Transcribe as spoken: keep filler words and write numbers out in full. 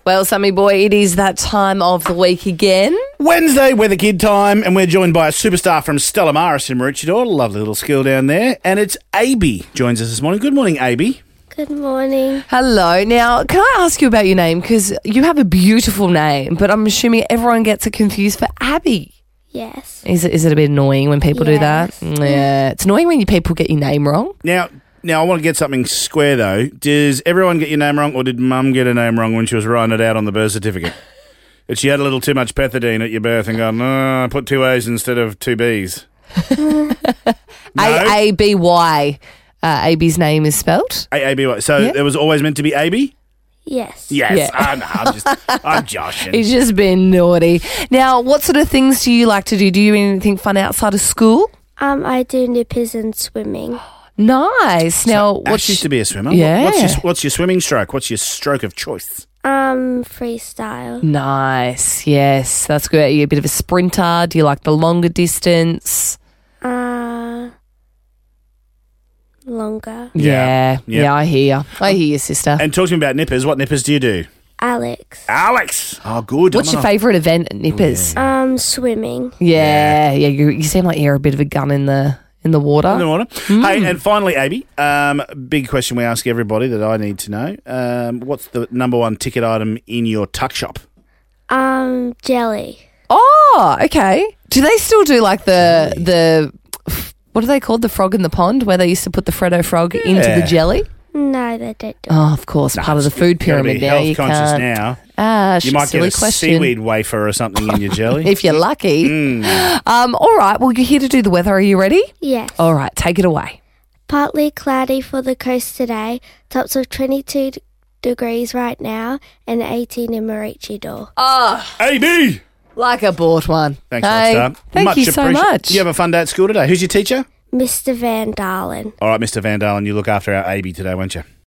Well, Sammy boy, it is that time of the week again. Wednesday, Weather Kid time, and we're joined by a superstar from Stella Maris in Maroochydore. Lovely little school down there. And it's A B joins us this morning. Good morning, A B. Good morning. Hello. Now, can I ask you about your name? Because you have a beautiful name, but I'm assuming everyone gets it confused for Abby. Yes. Is it, is it a bit annoying when people Yes. do that? Yeah. It's annoying when you people get your name wrong. Now, now I want to get something square, though. Does everyone get your name wrong, or did Mum get her name wrong when she was writing it out on the birth certificate? That she had a little too much pethidine at your birth and gone, no, I put two A's instead of two B's. No? A A B Y. Uh, A B's name is spelt. A A B Y. So Yeah. it was always meant to be A B? Yes. Yes. Yeah. I know, I'm just, I'm joshing. He's just been naughty. Now, what sort of things do you like to do? Do you do anything fun outside of school? Um, I do nippers and swimming. Nice. Now, Ash what's used to be a swimmer. Yeah. What's your, what's your swimming stroke? What's your stroke of choice? Um, freestyle. Nice. Yes, that's good. Are you a bit of a sprinter? Do you like the longer distance? Uh, longer. Yeah. Yeah. Yeah, I hear you. I hear you, sister. And talk to me about nippers. What nippers do you do? Alex. Alex. Oh, good. What's your favourite event at Nippers? Um, swimming. Yeah, yeah. You, you seem like you're a bit of a gun in the in the water. In the water. Hey, and finally, Abby, um, big question we ask everybody that I need to know. Um, what's the number one ticket item in your tuck shop? Um, jelly. Oh, okay. Do they still do like the the what are they called? The frog in the pond, where they used to put the Freddo frog into Yeah. the jelly? No, they don't do it. Oh, of course, part of the food Gotta be pyramid now. health You conscious can't. now. Ah, You sh- might silly get a question. seaweed wafer or something in your jelly. If you're lucky. Mm. Um, all right. Well, you're here to do the weather. Are you ready? Yes. All right. Take it away. Partly cloudy for the coast today. Tops of twenty-two d- degrees right now and eighteen in Maroochydore. Oh, A B. like I bought one. Thanks, hey, Rockstar. Thank much you so appreci- much. You have a fun day at school today. Who's your teacher? Mister Van Dalen. All right, Mister Van Dalen, you look after our A B today, won't you?